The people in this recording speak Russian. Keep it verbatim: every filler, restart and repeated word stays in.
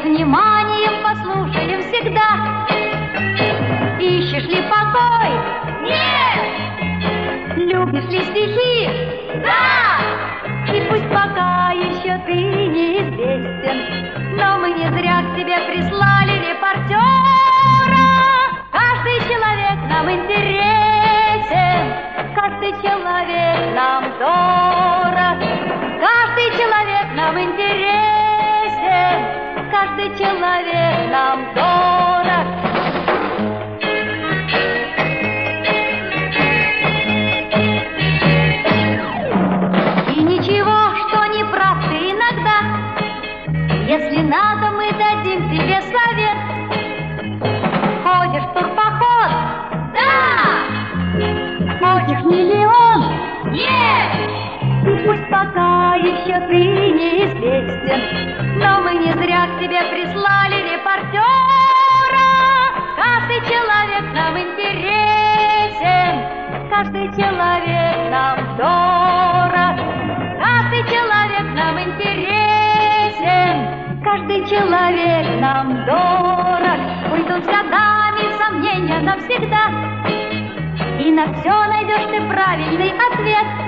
вниманием послушаем всегда. Ищешь ли покой? Нет! Любишь ли стихи? Да! И пусть пока еще ты неизвестен, но мы не зря к тебе прислали репортера. Каждый человек нам интересен, каждый человек нам дорог, каждый человек нам интересен, каждый человек нам дорог. И ничего, что не прав ты иногда, если надо, мы дадим тебе совет. Ходишь в турпоход? Да! Хочешь миллион? Нет! И пусть пока еще ты неизвестен, но мы не зря к тебе прислали репортера. Каждый человек нам интересен, каждый человек нам дорог, каждый человек нам интересен, каждый человек нам дорог. Уйдут с годами сомнения навсегда, и на все найдешь ты правильный ответ.